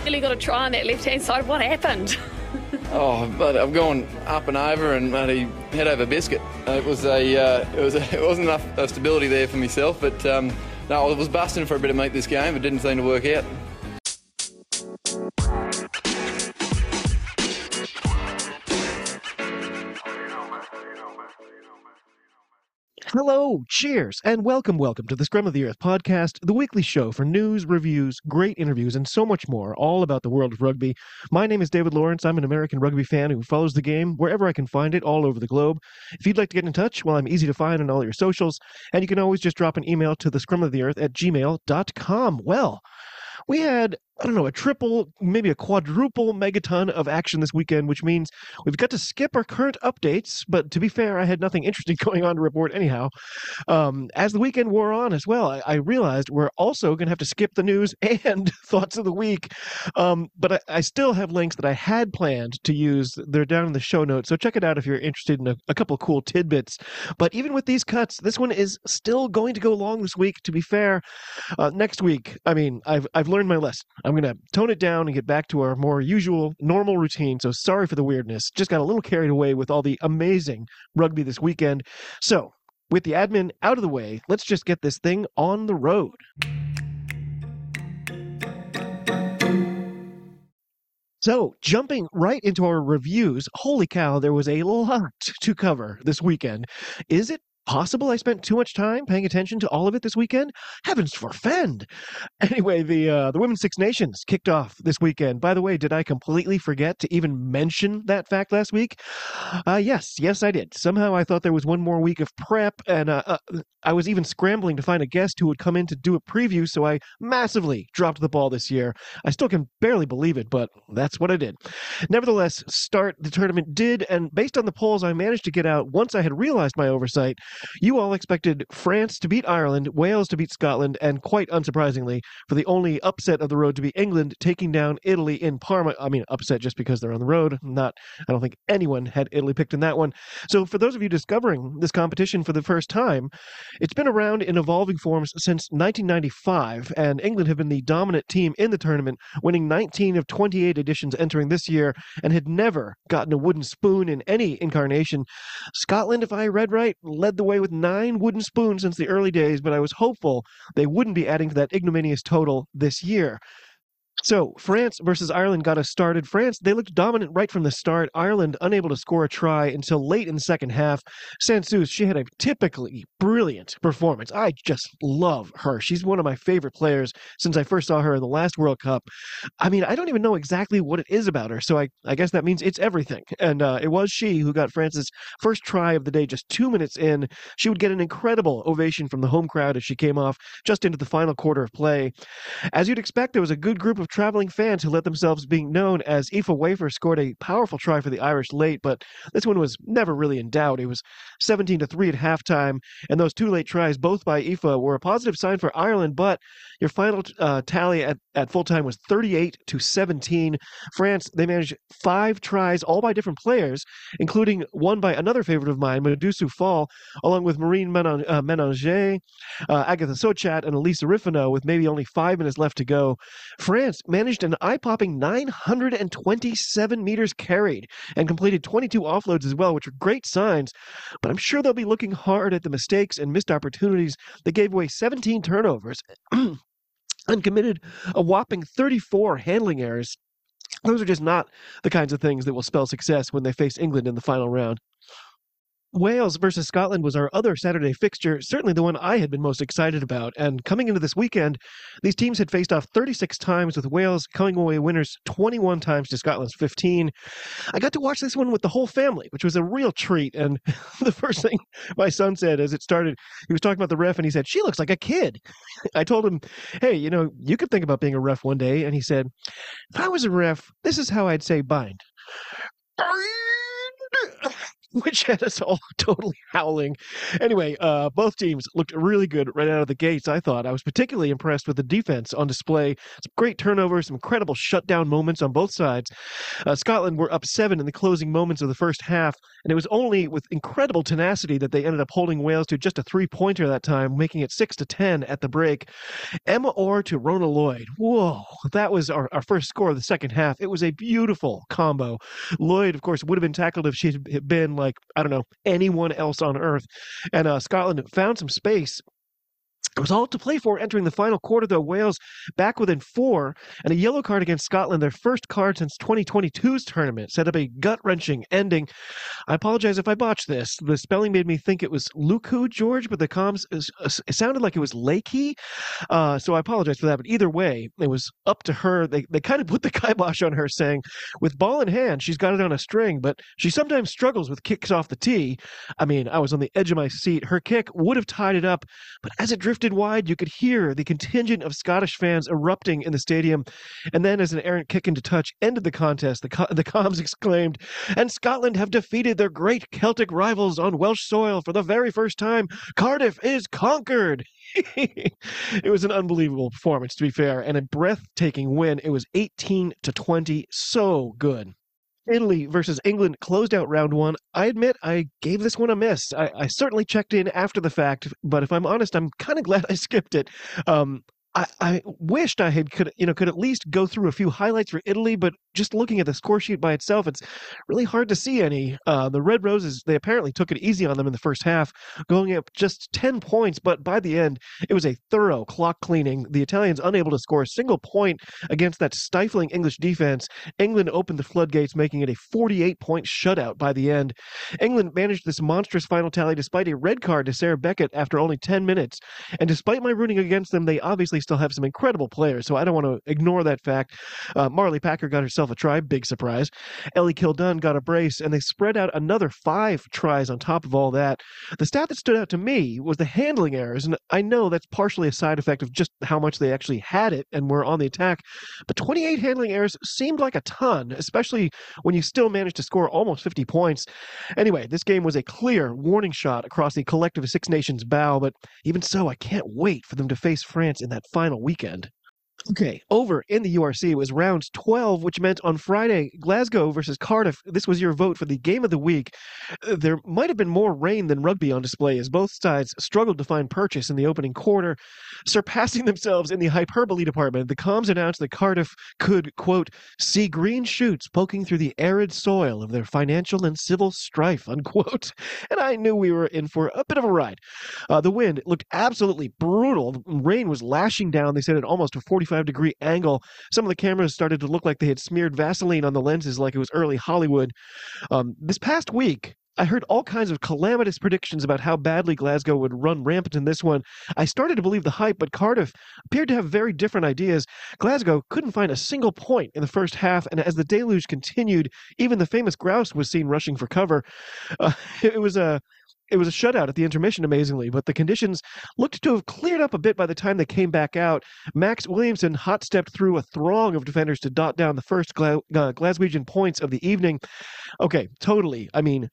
Really got to try on that left-hand side. What happened? Oh, but I've gone up and over and bloody head over biscuit. It wasn't enough stability there for myself, but no, I was busting for a bit of meat this game. It didn't seem to work out. Hello, cheers, and welcome to the Scrum of the Earth podcast, the weekly show for news, reviews, great interviews, and so much more, all about the world of rugby. My name is David Lawrence. I'm an American rugby fan who follows the game wherever I can find it all over the globe. If you'd like to get in touch, well, I'm easy to find on all your socials, and you can always just drop an email to thescrumoftheearth@gmail.com. Well, we had, a triple, maybe a quadruple megaton of action this weekend, which means we've got to skip our current updates. But to be fair, I had nothing interesting going on to report anyhow. As the weekend wore on as well, I realized we're also going to have to skip the news and thoughts of the week. But I still have links that I had planned to use. They're down in the show notes, so check it out if you're interested in a couple of cool tidbits. But even with these cuts, this one is still going to go long this week, to be fair. Next week, I've learned my lesson. I'm going to tone it down and get back to our more usual, normal routine, so sorry for the weirdness. Just got a little carried away with all the amazing rugby this weekend. So, with the admin out of the way, let's just get this thing on the road. So, jumping right into our reviews, holy cow, there was a lot to cover this weekend. Is it possible I spent too much time paying attention to all of it this weekend? Heavens forfend! Anyway, the Women's Six Nations kicked off this weekend. By the way, did I completely forget to even mention that fact last week? Yes, I did. Somehow I thought there was one more week of prep, and I was even scrambling to find a guest who would come in to do a preview, so I massively dropped the ball this year. I still can barely believe it, but that's what I did. Nevertheless, start the tournament did, and based on the polls I managed to get out once I had realized my oversight, you all expected France to beat Ireland, Wales to beat Scotland, and quite unsurprisingly, for the only upset of the road to be England taking down Italy in Parma. I mean, upset just because they're on the road. I don't think anyone had Italy picked in that one. So for those of you discovering this competition for the first time, it's been around in evolving forms since 1995, and England have been the dominant team in the tournament, winning 19 of 28 editions entering this year, and had never gotten a wooden spoon in any incarnation. Scotland, if I read right, led the way with 9 wooden spoons since the early days, but I was hopeful they wouldn't be adding to that ignominious total this year. So, France versus Ireland got us started. France, they looked dominant right from the start. Ireland unable to score a try until late in the second half. Sansus, she had a typically brilliant performance. I just love her. She's one of my favorite players since I first saw her in the last World Cup. I don't even know exactly what it is about her, so I guess that means it's everything. And it was she who got France's first try of the day just 2 minutes in. She would get an incredible ovation from the home crowd as she came off just into the final quarter of play. As you'd expect, there was a good group of traveling fans who let themselves being known as Aoife Wafer scored a powerful try for the Irish late, but this one was never really in doubt. It was 17-3 at halftime, and those 2 late tries, both by Aoife, were a positive sign for Ireland, but your final tally at full time was 38-17. France, they managed 5 tries, all by different players, including one by another favorite of mine, Madusu Fall, along with Marine Ménanger, Agatha Sochat, and Elisa Rifino, with maybe only 5 minutes left to go. France managed an eye-popping 927 meters carried and completed 22 offloads as well, which are great signs, but I'm sure they'll be looking hard at the mistakes and missed opportunities. They gave away 17 turnovers and committed a whopping 34 handling errors. Those are just not the kinds of things that will spell success when they face England in the final round. Wales versus Scotland was our other Saturday fixture, certainly the one I had been most excited about. And coming into this weekend, these teams had faced off 36 times, with Wales coming away winners 21 times to Scotland's 15. I got to watch this one with the whole family, which was a real treat. And the first thing my son said as it started, he was talking about the ref, and he said, "She looks like a kid." I told him, "Hey, you could think about being a ref one day." And he said, "If I was a ref, this is how I'd say bind." which had us all totally howling. Anyway, both teams looked really good right out of the gates, I thought. I was particularly impressed with the defense on display. Some great turnovers, some incredible shutdown moments on both sides. Scotland were up 7 in the closing moments of the first half, and it was only with incredible tenacity that they ended up holding Wales to just a 3-pointer that time, making it 6-10 at the break. Emma Orr to Rona Lloyd. Whoa, that was our first score of the second half. It was a beautiful combo. Lloyd, of course, would have been tackled if she'd been like, I don't know, anyone else on earth. And Scotland found some space. It was all to play for entering the final quarter, though. Wales back within 4, and a yellow card against Scotland, their first card since 2022's tournament, set up a gut-wrenching ending. I apologize if I botched this. The spelling made me think it was Luku, George, but the comms, it sounded like it was Lakey. So I apologize for that. But either way, it was up to her. They kind of put the kibosh on her, saying, with ball in hand, she's got it on a string, but she sometimes struggles with kicks off the tee. I mean, I was on the edge of my seat. Her kick would have tied it up, but as it drifted wide, you could hear the contingent of Scottish fans erupting in the stadium. And then, as an errant kick into touch ended the contest, the comms exclaimed, "And Scotland have defeated their great Celtic rivals on Welsh soil for the very first time. Cardiff is conquered." It was an unbelievable performance, to be fair, and a breathtaking win. It was 18-20. So good. Italy versus England closed out round 1. I admit I gave this one a miss. I certainly checked in after the fact, but if I'm honest, I'm kind of glad I skipped it. I wished I could at least go through a few highlights for Italy, but just looking at the score sheet by itself, it's really hard to see any. The Red Roses, they apparently took it easy on them in the first half, going up just 10 points, but by the end, it was a thorough clock cleaning. The Italians unable to score a single point against that stifling English defense. England opened the floodgates, making it a 48-point shutout by the end. England managed this monstrous final tally despite a red card to Sarah Beckett after only 10 minutes. And despite my rooting against them, they obviously still have some incredible players, so I don't want to ignore that fact. Marley Packer got herself a try, big surprise. Ellie Kildunn got a brace, and they spread out another 5 tries on top of all that. The stat that stood out to me was the handling errors, and I know that's partially a side effect of just how much they actually had it and were on the attack, but 28 handling errors seemed like a ton, especially when you still managed to score almost 50 points. Anyway, this game was a clear warning shot across the collective Six Nations bow, but even so, I can't wait for them to face France in that final weekend. Okay, over in the URC, it was round 12, which meant on Friday, Glasgow versus Cardiff. This was your vote for the game of the week. There might have been more rain than rugby on display, as both sides struggled to find purchase in the opening quarter. Surpassing themselves in the hyperbole department, the comms announced that Cardiff could, quote, see green shoots poking through the arid soil of their financial and civil strife, unquote. And I knew we were in for a bit of a ride. The wind looked absolutely brutal. The rain was lashing down, they said, at almost a 45-degree angle. Some of the cameras started to look like they had smeared Vaseline on the lenses like it was early Hollywood. This past week, I heard all kinds of calamitous predictions about how badly Glasgow would run rampant in this one. I started to believe the hype, but Cardiff appeared to have very different ideas. Glasgow couldn't find a single point in the first half, and as the deluge continued, even the famous grouse was seen rushing for cover. It was a shutout at the intermission, amazingly, but the conditions looked to have cleared up a bit by the time they came back out. Max Williamson hot-stepped through a throng of defenders to dot down the first Glaswegian points of the evening. Okay, totally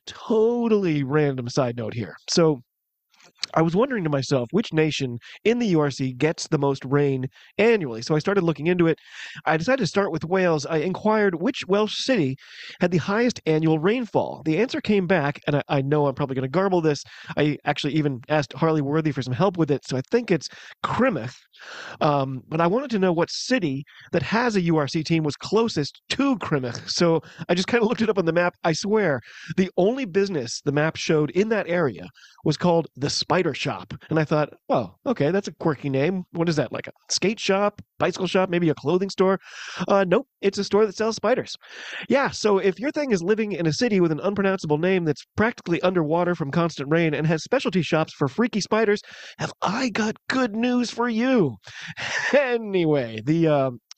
random side note here. So I was wondering to myself, which nation in the URC gets the most rain annually? So I started looking into it. I decided to start with Wales. I inquired which Welsh city had the highest annual rainfall. The answer came back, and I know I'm probably going to garble this. I actually even asked Harley Worthy for some help with it, so I think it's Crymych. But I wanted to know what city that has a URC team was closest to Crymych. So I just kind of looked it up on the map. I swear, the only business the map showed in that area was called the Spider Shop. And I thought, oh, okay, that's a quirky name. What is that, like a skate shop, bicycle shop, maybe a clothing store? Nope, it's a store that sells spiders. Yeah, so if your thing is living in a city with an unpronounceable name that's practically underwater from constant rain and has specialty shops for freaky spiders, have I got good news for you. Anyway, the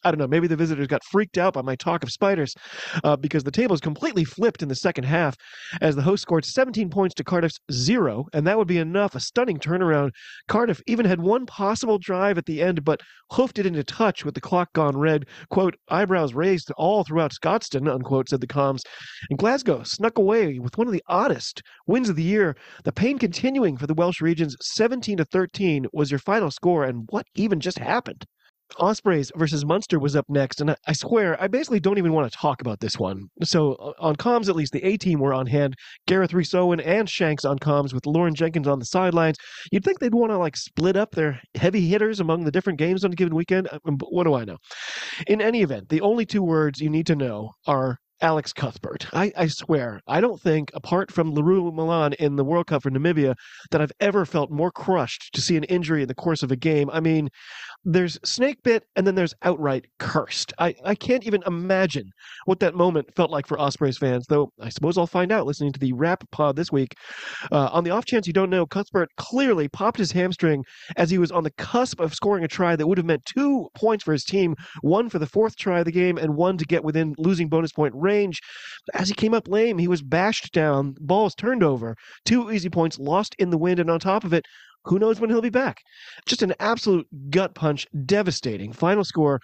I don't know, maybe the visitors got freaked out by my talk of spiders because the tables completely flipped in the second half as the host scored 17 points to Cardiff's 0, and that would be enough, a stunning turnaround. Cardiff even had one possible drive at the end, but hoofed it into touch with the clock gone red. Quote, eyebrows raised all throughout Scotstoun, unquote, said the comms. And Glasgow snuck away with one of the oddest wins of the year. The pain continuing for the Welsh regions. 17-13 was your final score, and what even just happened? Ospreys versus Munster was up next, and I swear, I basically don't even want to talk about this one. So, on comms, at least, the A-team were on hand. Gareth Rhys-Owen and Shanks on comms with Lauren Jenkins on the sidelines. You'd think they'd want to, split up their heavy hitters among the different games on a given weekend. But what do I know? In any event, the only two words you need to know are Alex Cuthbert. I swear, I don't think, apart from Leroux Milan in the World Cup for Namibia, that I've ever felt more crushed to see an injury in the course of a game. I mean, there's snake bit and then there's outright cursed. I can't even imagine what that moment felt like for Ospreys fans, though I suppose I'll find out listening to the Wrap pod this week. On the off chance you don't know, Cuthbert clearly popped his hamstring as he was on the cusp of scoring a try that would have meant 2 points for his team, one for the fourth try of the game and one to get within losing bonus point range. As he came up lame, he was bashed down, balls turned over, 2 easy points lost in the wind, and on top of it, who knows when he'll be back? Just an absolute gut punch, devastating. Final score,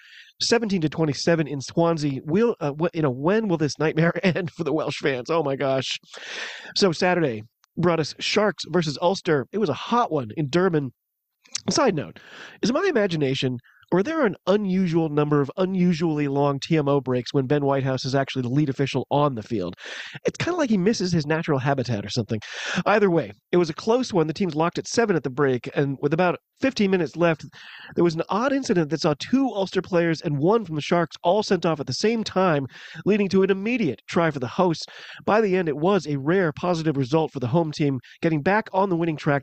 17-27 in Swansea. When will this nightmare end for the Welsh fans? Oh my gosh. So Saturday brought us Sharks versus Ulster. It was a hot one in Durban. Side note, is my imagination, or are there an unusual number of unusually long TMO breaks when Ben Whitehouse is actually the lead official on the field? It's kind of like he misses his natural habitat or something. Either way, it was a close one. The teams locked at 7 at the break, and with about 15 minutes left, there was an odd incident that saw 2 Ulster players and 1 from the Sharks all sent off at the same time, leading to an immediate try for the hosts. By the end, it was a rare positive result for the home team, getting back on the winning track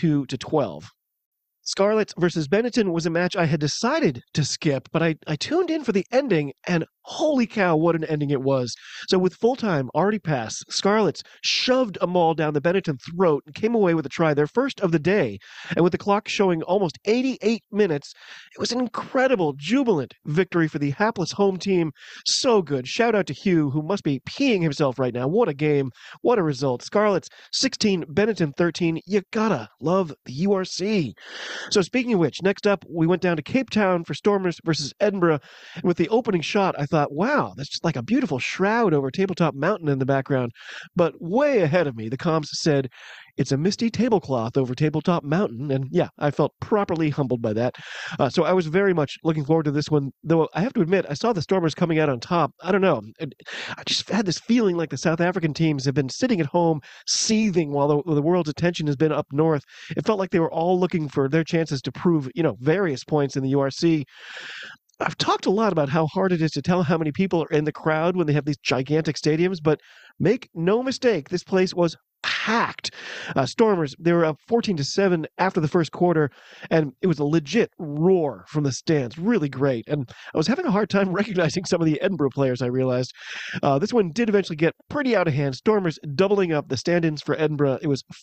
22-12. Scarlets versus Benetton was a match I had decided to skip, but I tuned in for the ending, and holy cow, what an ending it was. So with full time already passed, Scarlets shoved a maul down the Benetton throat and came away with a try, their first of the day. And with the clock showing almost 88 minutes, it was an incredible, jubilant victory for the hapless home team. So good. Shout out to Hugh, who must be peeing himself right now. What a game. What a result. Scarlets 16, Benetton 13. You gotta love the URC. So speaking of which, next up, we went down to Cape Town for Stormers versus Edinburgh. And with the opening shot, I thought, wow, that's just like a beautiful shroud over Tabletop Mountain in the background. But way ahead of me, the comms said, it's a misty tablecloth over Tabletop Mountain. And yeah, I felt properly humbled by that. So I was very much looking forward to this one, though I have to admit, I saw the Stormers coming out on top. I don't know. I just had this feeling like the South African teams have been sitting at home seething while the world's attention has been up north. It felt like they were all looking for their chances to prove, various points in the URC. I've talked a lot about how hard it is to tell how many people are in the crowd when they have these gigantic stadiums, but make no mistake, this place was packed. Stormers, they were up 14-7 after the first quarter, and it was a legit roar from the stands. Really great. And I was having a hard time recognizing some of the Edinburgh players, I realized. This one did eventually get pretty out of hand. Stormers doubling up the stand-ins for Edinburgh. It was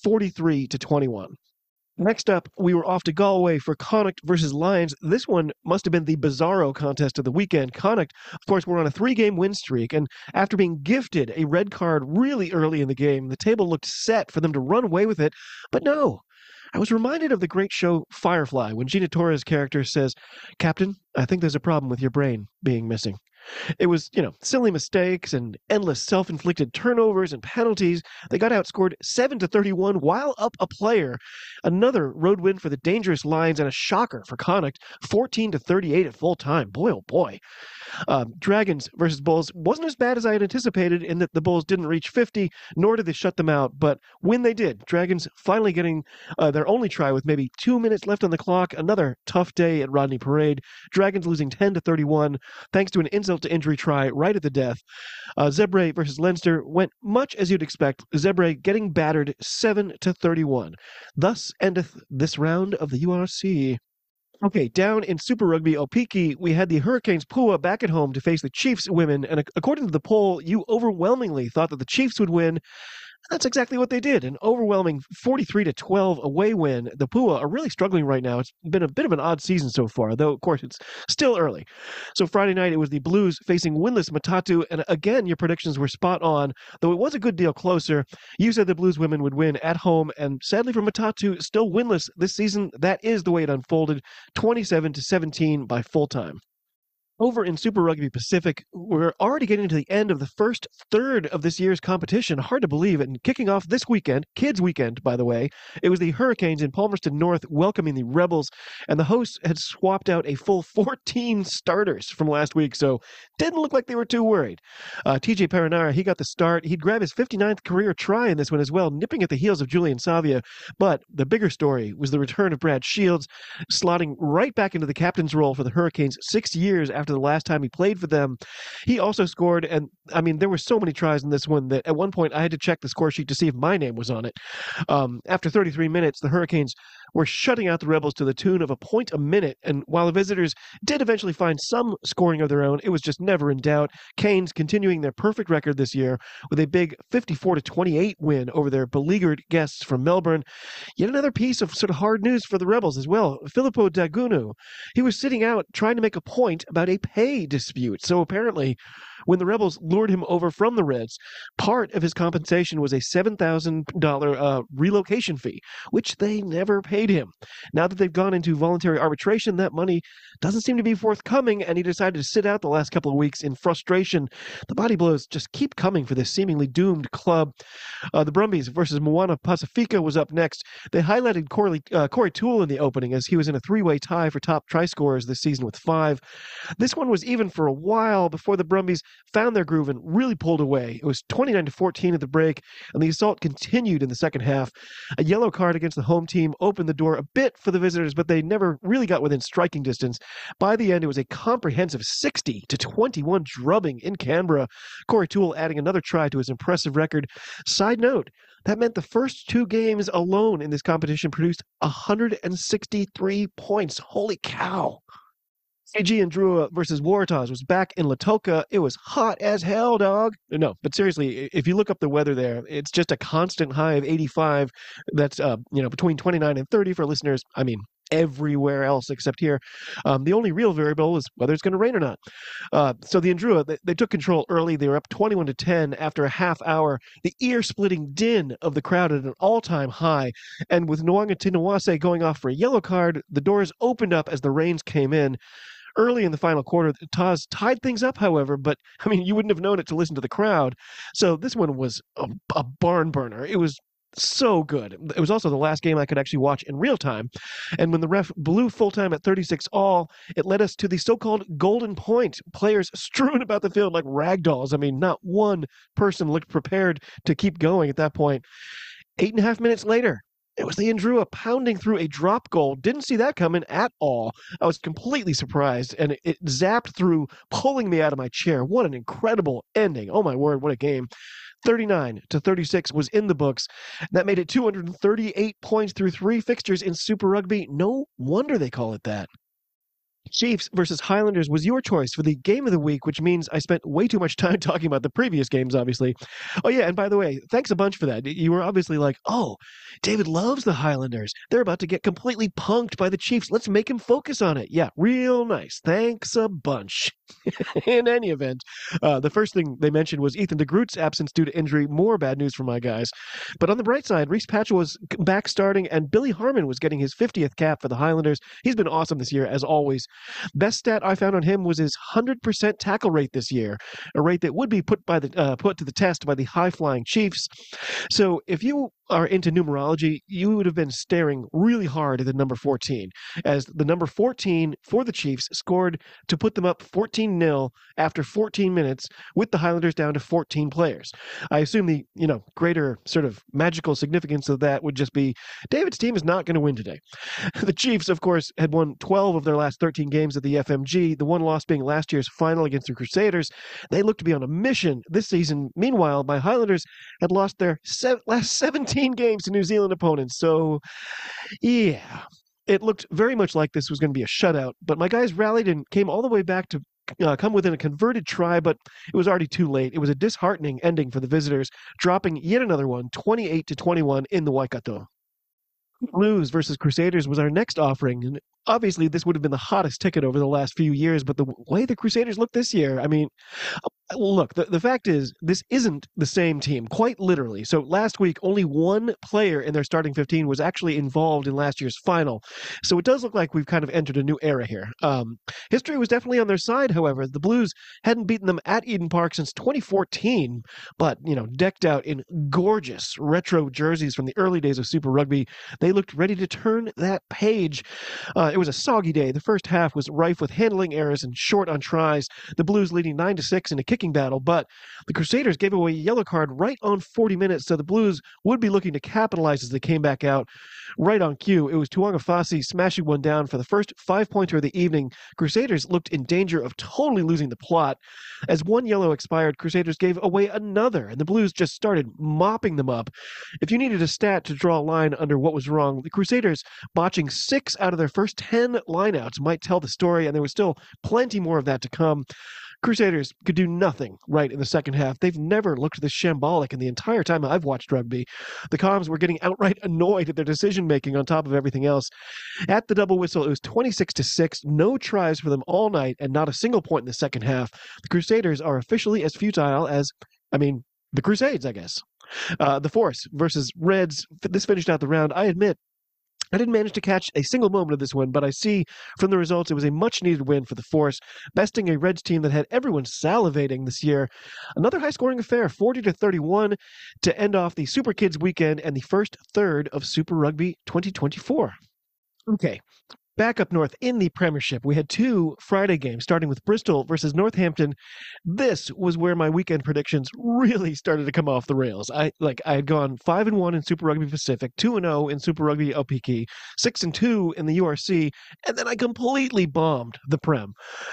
43-21. Next up, we were off to Galway for Connacht versus Lions. This one must have been the bizarro contest of the weekend. Connacht, of course, were on a 3-game win streak, and after being gifted a red card really early in the game, the table looked set for them to run away with it, but no. I was reminded of the great show Firefly when Gina Torres' character says, "Captain, I think there's a problem with your brain being missing." It was, silly mistakes and endless self-inflicted turnovers and penalties. They got outscored 7-31 while up a player. Another road win for the dangerous Lions and a shocker for Connacht, 14-38 at full time. Boy, oh boy. Dragons versus Bulls wasn't as bad as I had anticipated in that the Bulls didn't reach 50, nor did they shut them out. But when they did, Dragons finally getting their only try with maybe 2 minutes left on the clock. Another tough day at Rodney Parade. Dragons losing 10-31 thanks to an insult to injury try right at the death. Zebre versus Leinster went much as you'd expect. Zebre getting battered 7-31. Thus endeth this round of the URC. Okay, down in Super Rugby Opiki, we had the Hurricanes Pua back at home to face the Chiefs women, and according to the poll, you overwhelmingly thought that the Chiefs would win. That's exactly what they did. An overwhelming 43-12 away win. The Pua are really struggling right now. It's been a bit of an odd season so far, though, of course, it's still early. So Friday night, it was the Blues facing winless Matatu. And again, your predictions were spot on, though it was a good deal closer. You said the Blues women would win at home. And sadly for Matatu, still winless this season. That is the way it unfolded, 27-17 by full time. Over in Super Rugby Pacific, we're already getting to the end of the first third of this year's competition. Hard to believe it. And kicking off this weekend, Kids Weekend, by the way, it was the Hurricanes in Palmerston North welcoming the Rebels. And the hosts had swapped out a full 14 starters from last week, so didn't look like they were too worried. TJ Perenara, he got the start. He'd grab his 59th career try in this one as well, nipping at the heels of Julian Savia. But the bigger story was the return of Brad Shields, slotting right back into the captain's role for the Hurricanes 6 years after the last time he played for them. He also scored, and I mean, there were so many tries in this one that at one point I had to check the score sheet to see if my name was on it. After 33 minutes, the Hurricanes were shutting out the Rebels to the tune of a point a minute, and while the visitors did eventually find some scoring of their own, it was just never in doubt. Canes continuing their perfect record this year with a big 54-28 win over their beleaguered guests from Melbourne. Yet another piece of sort of hard news for the Rebels as well. Filippo Dagunu, he was sitting out trying to make a point about a pay dispute. So apparently, when the Rebels lured him over from the Reds, part of his compensation was a $7,000 relocation fee, which they never paid him. Now that they've gone into voluntary arbitration, that money doesn't seem to be forthcoming, and he decided to sit out the last couple of weeks in frustration. The body blows just keep coming for this seemingly doomed club. The Brumbies versus Moana Pacifica was up next. They highlighted Corey Toole in the opening as he was in a three-way tie for top try scorers this season with 5. This one was even for a while before the Brumbies found their groove and really pulled away. It was 29-14 at the break, and the assault continued in the second half. A yellow card against the home team opened the door a bit for the visitors, but they never really got within striking distance. By the end, it was a comprehensive 60-21 drubbing in Canberra. Corey Toole adding another try to his impressive record. Side note, that meant the first 2 games alone in this competition produced 163 points. Holy cow. Fiji and Drua versus Waratahs was back in Lautoka. It was hot as hell, dog. No, but seriously, if you look up the weather there, it's just a constant high of 85. That's between 29 and 30 for listeners. I mean, everywhere else except here. The only real variable is whether it's going to rain or not. So the Ndrua, they took control early. They were up 21-10 after a half hour. The ear-splitting din of the crowd at an all-time high. And with Nwanga Tinawase going off for a yellow card, the doors opened up as the rains came in. Early in the final quarter, Taz tied things up, however, but, I mean, you wouldn't have known it to listen to the crowd. So this one was a barn burner. It was so good. It was also the last game I could actually watch in real time. And when the ref blew full time at 36 all, it led us to the so-called golden point. Players strewn about the field like rag dolls. I mean, not one person looked prepared to keep going at that point. 8.5 minutes later, it was the Ndrua pounding through a drop goal. Didn't see that coming at all. I was completely surprised, and it zapped through, pulling me out of my chair. What an incredible ending. Oh, my word, what a game. 39-36 was in the books. That made it 238 points through 3 fixtures in Super Rugby. No wonder they call it that. Chiefs versus Highlanders was your choice for the game of the week, which means I spent way too much time talking about the previous games, obviously. Oh, yeah, and by the way, thanks a bunch for that. You were obviously like, oh, David loves the Highlanders. They're about to get completely punked by the Chiefs. Let's make him focus on it. Yeah, real nice. Thanks a bunch. In any event, the first thing they mentioned was Ethan de Groot's absence due to injury. More bad news for my guys. But on the bright side, Reece Patchell was back starting, and Billy Harmon was getting his 50th cap for the Highlanders. He's been awesome this year, as always. Best stat I found on him was his 100% tackle rate this year, a rate that would be put to the test by the high-flying Chiefs. So if you are into numerology, you would have been staring really hard at the number 14, as the number 14 for the Chiefs scored to put them up 14-0 after 14 minutes, with the Highlanders down to 14 players. I assume the greater sort of magical significance of that would just be David's team is not going to win today. The Chiefs, of course, had won 12 of their last 13 games at the FMG, the one loss being last year's final against the Crusaders. They looked to be on a mission this season. Meanwhile, my Highlanders had lost their last 17 games to New Zealand opponents. So, yeah, it looked very much like this was going to be a shutout, but my guys rallied and came all the way back to come within a converted try, but it was already too late. It was a disheartening ending for the visitors, dropping yet another one, 28-21 in the Waikato. Blues versus Crusaders was our next offering, and obviously this would have been the hottest ticket over the last few years, but the way the Crusaders look this year, I mean, look, the fact is, this isn't the same team, quite literally. So last week, only one player in their starting 15 was actually involved in last year's final. So it does look like we've kind of entered a new era here. History was definitely on their side, however. The Blues hadn't beaten them at Eden Park since 2014, but, decked out in gorgeous retro jerseys from the early days of Super Rugby, they looked ready to turn that page. It was a soggy day. The first half was rife with handling errors and short on tries, the Blues leading 9-6 in a kicking battle, but the Crusaders gave away a yellow card right on 40 minutes, so the Blues would be looking to capitalize as they came back out. Right on cue, it was Tuangafasi smashing one down for the first 5-pointer of the evening. Crusaders looked in danger of totally losing the plot. As one yellow expired, Crusaders gave away another, and the Blues just started mopping them up. If you needed a stat to draw a line under what was wrong, the Crusaders botching 6 out of their first 10 lineouts might tell the story, and there was still plenty more of that to come. Crusaders could do nothing right in the second half. They've never looked this shambolic in the entire time I've watched rugby. The Coms were getting outright annoyed at their decision-making on top of everything else. At the double whistle, it was 26-6, no tries for them all night, and not a single point in the second half. The Crusaders are officially as futile as, the Crusades, I guess. The Force versus Reds, this finished out the round. I admit, I didn't manage to catch a single moment of this one, but I see from the results it was a much-needed win for the Force, besting a Reds team that had everyone salivating this year. Another high-scoring affair, 40-31, to end off the Super Kids weekend and the first third of Super Rugby 2024. Okay, back up north in the Premiership, we had 2 Friday games, starting with Bristol versus Northampton. This was where my weekend predictions really started to come off the rails. I had gone 5-1 in Super Rugby Pacific, 2-0 in Super Rugby LPK, 6-2 in the URC, and then I completely bombed the Prem.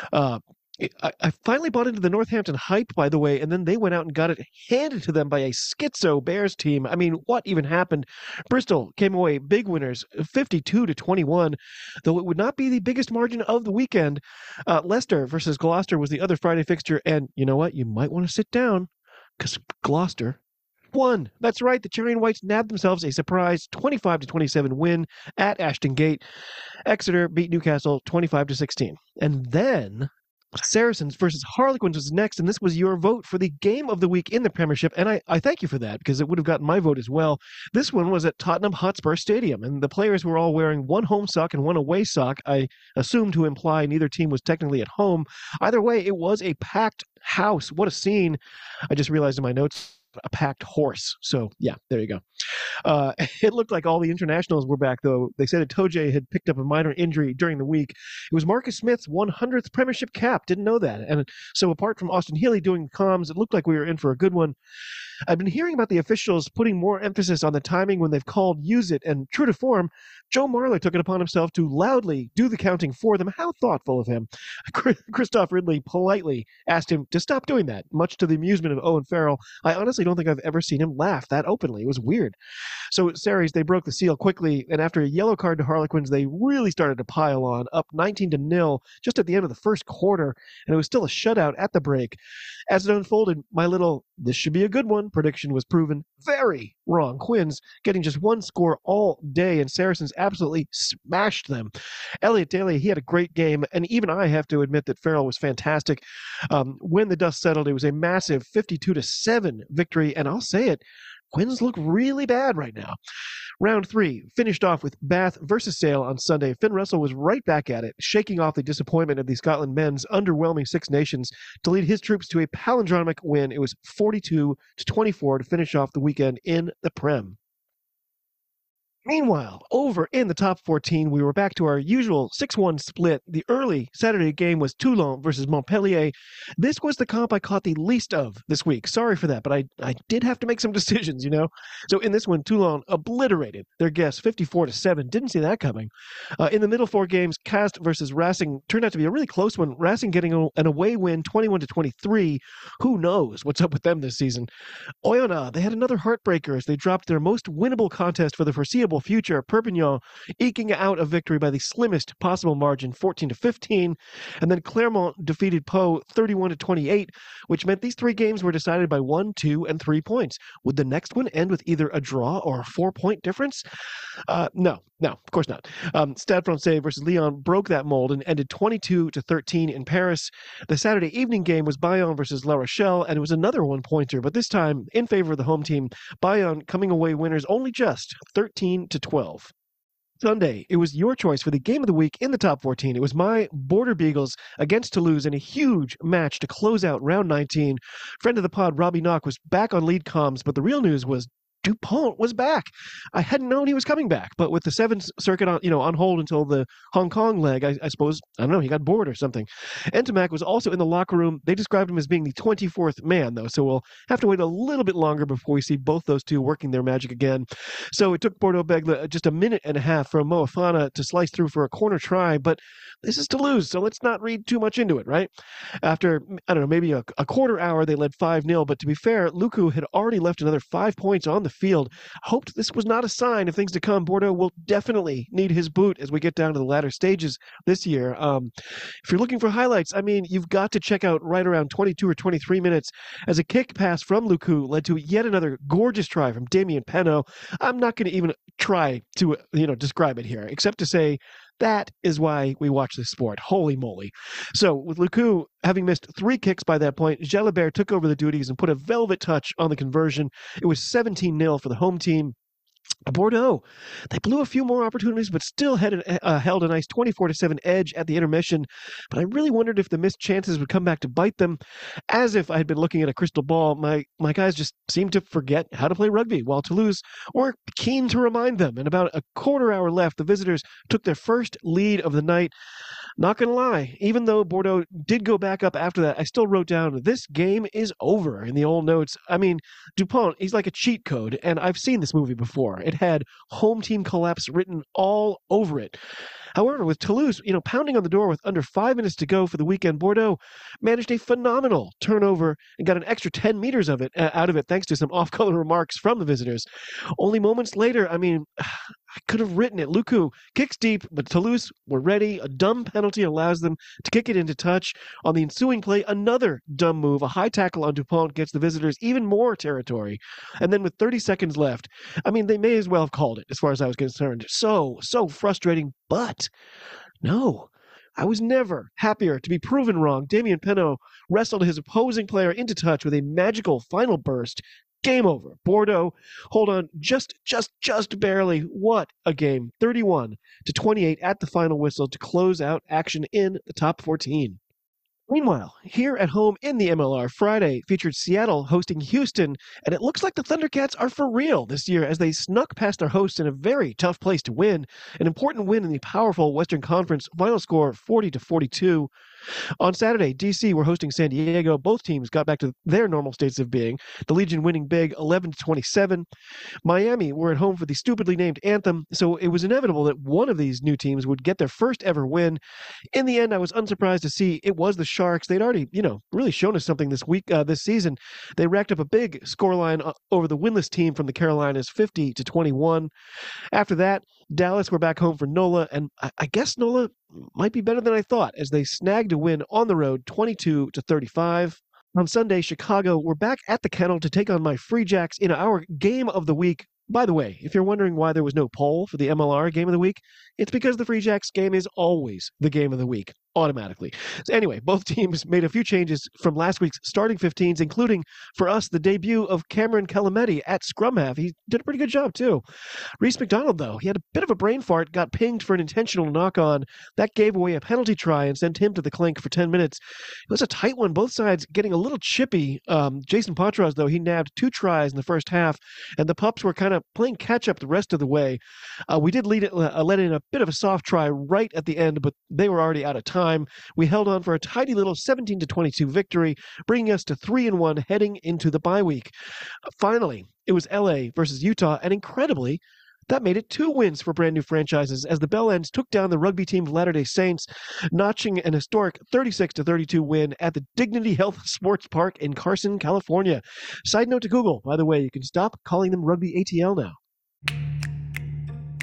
I finally bought into the Northampton hype, by the way, and then they went out and got it handed to them by a schizo Bears team. I mean, what even happened? Bristol came away big winners, 52-21, though it would not be the biggest margin of the weekend. Leicester versus Gloucester was the other Friday fixture, and you know what? You might want to sit down, because Gloucester won. That's right, the Cherry and Whites nabbed themselves a surprise 25-27 win at Ashton Gate. Exeter beat Newcastle 25-16. And then Saracens versus Harlequins was next, and this was your vote for the game of the week in the Premiership, and I thank you for that, because it would have gotten my vote as well. This one was at Tottenham Hotspur Stadium, and the players were all wearing one home sock and one away sock. I assume to imply neither team was technically at home. Either way, it was a packed house. What a scene. I just realized in my notes, a packed horse. So, yeah, there you go. It looked like all the internationals were back, though. They said Itoje had picked up a minor injury during the week. It was Marcus Smith's 100th Premiership cap. Didn't know that. And so apart from Austin Healy doing comms, it looked like we were in for a good one. I've been hearing about the officials putting more emphasis on the timing when they've called use it, and true to form, Joe Marler took it upon himself to loudly do the counting for them. How thoughtful of him. Christoph Ridley politely asked him to stop doing that, much to the amusement of Owen Farrell. I honestly don't think I've ever seen him laugh that openly. It was weird. So Sarries, they broke the seal quickly, and after a yellow card to Harlequins, they really started to pile on, up 19-0 just at the end of the first quarter, and it was still a shutout at the break. As it unfolded, my little "this should be a good one" prediction was proven very wrong. Quins getting just one score all day, and Saracens absolutely smashed them. Elliot Daly, he had a great game, and even I have to admit that Farrell was fantastic. When the dust settled, it was a massive 52-7 victory, and I'll say it, Quins look really bad right now. Round 3 finished off with Bath versus Sale on Sunday. Finn Russell was right back at it, shaking off the disappointment of the Scotland men's underwhelming Six Nations to lead his troops to a palindromic win. It was 42-24 to finish off the weekend in the Prem. Meanwhile, over in the top 14, we were back to our usual 6-1 split. The early Saturday game was Toulon versus Montpellier. This was the comp I caught the least of this week. Sorry for that, but I did have to make some decisions, you know? So in this one, Toulon obliterated their guests 54-7. Didn't see that coming. In the middle 4 games, Cast versus Racing turned out to be a really close one. Racing getting an away win, 21-23. Who knows what's up with them this season? Oyonnax, they had another heartbreaker as they dropped their most winnable contest for the foreseeable foreseeable future. Perpignan eking out a victory by the slimmest possible margin, 14-15, and then Clermont defeated Pau 31-28, which meant these 3 games were decided by 1, 2, and 3 points. Would the next one end with either a draw or a 4-point difference? No, of course not. Stade Francais versus Lyon broke that mold and ended 22-13 in Paris. The Saturday evening game was Bayonne versus La Rochelle, and it was another 1-pointer, but this time in favor of the home team. Bayonne coming away winners only just 13-12. Sunday, it was your choice for the game of the week in the top 14. It was my Border Beagles against Toulouse in a huge match to close out round 19. Friend of the pod, Robbie Knock, was back on lead comms, but the real news was Dupont was back. I hadn't known he was coming back, but with the 7th Circuit on hold until the Hong Kong leg, I suppose, I don't know, he got bored or something. Ntomac was also in the locker room. They described him as being the 24th man, though, so we'll have to wait a little bit longer before we see both those two working their magic again. So it took Bordeaux-Bègles just a minute and a half for Moefana to slice through for a corner try, but this is Toulouse, so let's not read too much into it, right? After, I don't know, maybe a quarter hour, they led 5-0, but to be fair, Luku had already left another 5 points on the field. Hoped this was not a sign of things to come. Bordeaux will definitely need his boot as we get down to the latter stages this year. If you're looking for highlights, I mean, you've got to check out right around 22 or 23 minutes as a kick pass from Luku led to yet another gorgeous try from Damien Penaud. I'm not going to even try to describe it here, except to say that is why we watch this sport. Holy moly. So with Luku having missed 3 kicks by that point, Jalabert took over the duties and put a velvet touch on the conversion. It was 17-0 for the home team. Bordeaux, they blew a few more opportunities, but still held a nice 24-7 edge at the intermission. But I really wondered if the missed chances would come back to bite them. As if I had been looking at a crystal ball, my guys just seemed to forget how to play rugby, while Toulouse were keen to remind them. And about a quarter hour left, the visitors took their first lead of the night. Not going to lie, even though Bordeaux did go back up after that, I still wrote down, this game is over in the old notes. I mean, Dupont, he's like a cheat code, and I've seen this movie before. It had home team collapse written all over it. However, with Toulouse, pounding on the door with under 5 minutes to go for the weekend, Bordeaux managed a phenomenal turnover and got an extra 10 meters of it out of it thanks to some off-color remarks from the visitors. Only moments later, I mean, I could have written it. Luku kicks deep, but Toulouse were ready. A dumb penalty allows them to kick it into touch. On the ensuing play, another dumb move. A high tackle on Dupont gets the visitors even more territory. And then with 30 seconds left, I mean, they may as well have called it as far as I was concerned. So frustrating, but no. I was never happier to be proven wrong. Damien Penaud wrestled his opposing player into touch with a magical final burst. Game over. Bordeaux, hold on, just barely. What a game. 31-28 at the final whistle to close out action in the top 14. Meanwhile, here at home in the MLR, Friday featured Seattle hosting Houston, and it looks like the Thundercats are for real this year as they snuck past their hosts in a very tough place to win. An important win in the powerful Western Conference, final score 40-42. On Saturday, DC were hosting San Diego. Both teams got back to their normal states of being. The Legion winning big 11-27. Miami were at home for the stupidly named Anthem, so it was inevitable that one of these new teams would get their first ever win. In the end, I was unsurprised to see it was the Sharks. They'd already, really shown us something this season. They racked up a big scoreline over the winless team from the Carolinas, 50-21. After that, Dallas were back home for NOLA, and I guess NOLA might be better than I thought as they snagged a win on the road 22-35. On Sunday, Chicago were back at the kennel to take on my Free Jacks in our game of the week. By the way, if you're wondering why there was no poll for the MLR game of the week, it's because the Free Jacks game is always the game of the week, automatically. So anyway, both teams made a few changes from last week's starting 15s, including, for us, the debut of Cameron Calametti at scrum half. He did a pretty good job, too. Reese McDonald, though, he had a bit of a brain fart, got pinged for an intentional knock-on. That gave away a penalty try and sent him to the clink for 10 minutes. It was a tight one, both sides getting a little chippy. Jason Patras, though, he nabbed 2 tries in the first half, and the Pups were kind of playing catch-up the rest of the way. We did let in a bit of a soft try right at the end, but they were already out of time. We held on for a tidy little 17-22 victory, bringing us to 3-1 heading into the bye week. Finally, it was LA versus Utah, and incredibly, that made it 2 wins for brand new franchises as the Bellends took down the rugby team of Latter-day Saints, notching an historic 36-32 win at the Dignity Health Sports Park in Carson, California. Side note to Google, by the way, you can stop calling them Rugby ATL now.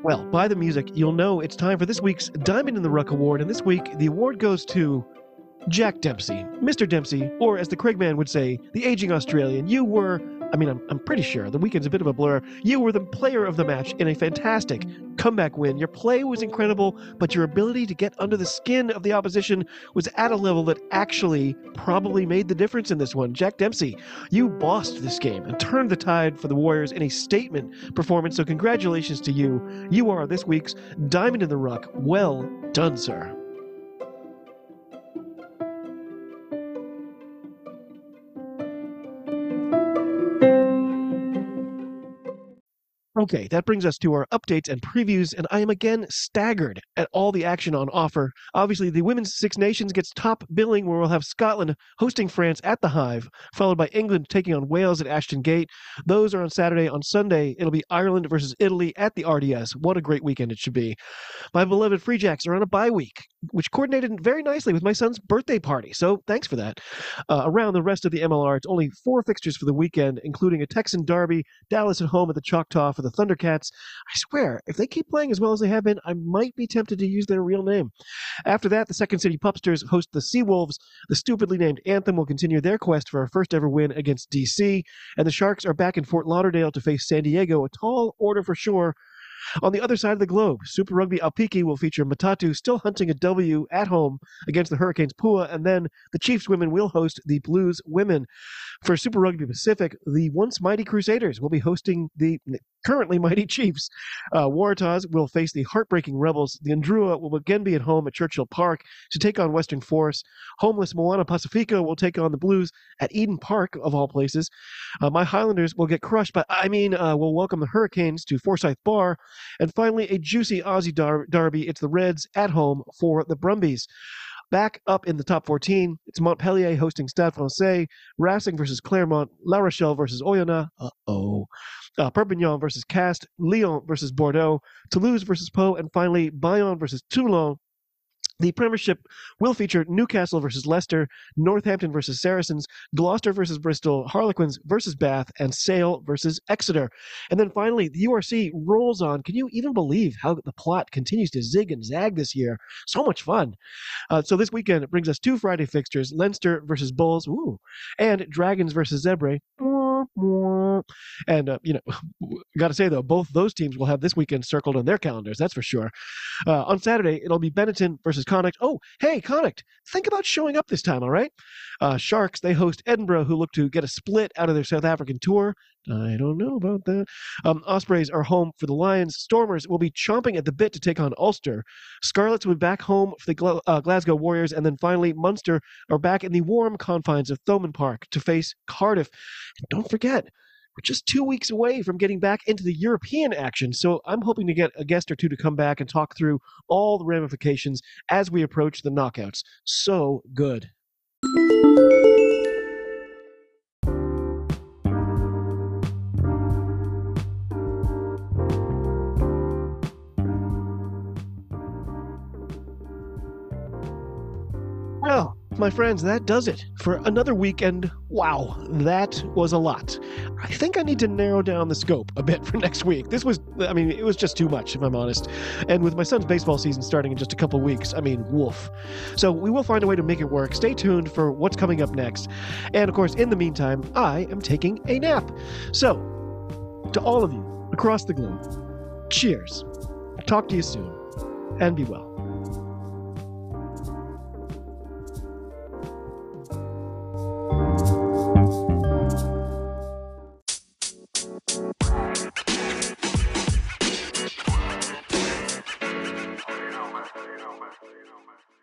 Well, by the music, you'll know it's time for this week's Diamond in the Ruck Award, and this week the award goes to Jack Dempsey. Mr. Dempsey, or as the Craigman would say, the aging Australian. You were, I'm pretty sure, the weekend's a bit of a blur. You were the player of the match in a fantastic comeback win. Your play was incredible, but your ability to get under the skin of the opposition was at a level that actually probably made the difference in this one. Jack Dempsey, you bossed this game and turned the tide for the Warriors in a statement performance, so congratulations to you. You are this week's Diamond in the Ruck. Well done, sir. Okay, that brings us to our updates and previews, and I am again staggered at all the action on offer. Obviously, the Women's Six Nations gets top billing, where we'll have Scotland hosting France at the Hive, followed by England taking on Wales at Ashton Gate. Those are on Saturday. On Sunday, it'll be Ireland versus Italy at the RDS. What a great weekend it should be. My beloved Free Jacks are on a bye week, which coordinated very nicely with my son's birthday party, so thanks for that. Around the rest of the MLR, it's only 4 fixtures for the weekend, including a Texan derby, Dallas at home at the Choctaw for the Thundercats. I swear, if they keep playing as well as they have been, I might be tempted to use their real name. After that, the Second City Pupsters host the Seawolves. The stupidly named Anthem will continue their quest for a first ever win against DC, and the Sharks are back in Fort Lauderdale to face San Diego, a tall order for sure. On the other side of the globe, Super Rugby Aupiki will feature Matatu still hunting a W at home against the Hurricanes Pua, and then the Chiefs women will host the Blues women. For Super Rugby Pacific, the once mighty Crusaders will be hosting the currently mighty Chiefs. Waratahs will face the heartbreaking Rebels. The Andrua will again be at home at Churchill Park to take on Western Force. Homeless Moana Pacifica will take on the Blues at Eden Park, of all places. My Highlanders will get crushed, but we'll welcome the Hurricanes to Forsyth Bar. And finally, a juicy Aussie derby. It's the Reds at home for the Brumbies. Back up in the top 14, it's Montpellier hosting Stade Francais, Racing versus Clermont, La Rochelle versus Oyonnax, Perpignan versus Castres, Lyon versus Bordeaux, Toulouse versus Pau, and finally Bayonne versus Toulon. The Premiership will feature Newcastle versus Leicester, Northampton versus Saracens, Gloucester versus Bristol, Harlequins versus Bath, and Sale versus Exeter. And then finally, the URC rolls on. Can you even believe how the plot continues to zig and zag this year? So much fun. So this weekend, it brings us 2 Friday fixtures, Leinster versus Bulls, and Dragons versus Zebre. And, got to say, though, both those teams will have this weekend circled on their calendars, that's for sure. On Saturday, it'll be Benetton versus Connacht. Oh, hey, Connacht, think about showing up this time, all right? Sharks, they host Edinburgh, who look to get a split out of their South African tour. I don't know about that. Ospreys are home for the Lions. Stormers will be chomping at the bit to take on Ulster. Scarlets will be back home for the Glasgow Warriors. And then finally, Munster are back in the warm confines of Thomond Park to face Cardiff. And don't forget, we're just 2 weeks away from getting back into the European action, so I'm hoping to get a guest or two to come back and talk through all the ramifications as we approach the knockouts. So good. Well, my friends, that does it for another weekend. Wow, that was a lot. I think I need to narrow down the scope a bit for next week. It was just too much, if I'm honest. And with my son's baseball season starting in just a couple weeks, woof. So we will find a way to make it work. Stay tuned for what's coming up next. And of course, in the meantime, I am taking a nap. So, to all of you across the globe, cheers. Talk to you soon, and be well.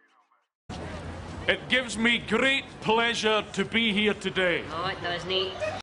It gives me great pleasure to be here today. Oh, it does, Nate.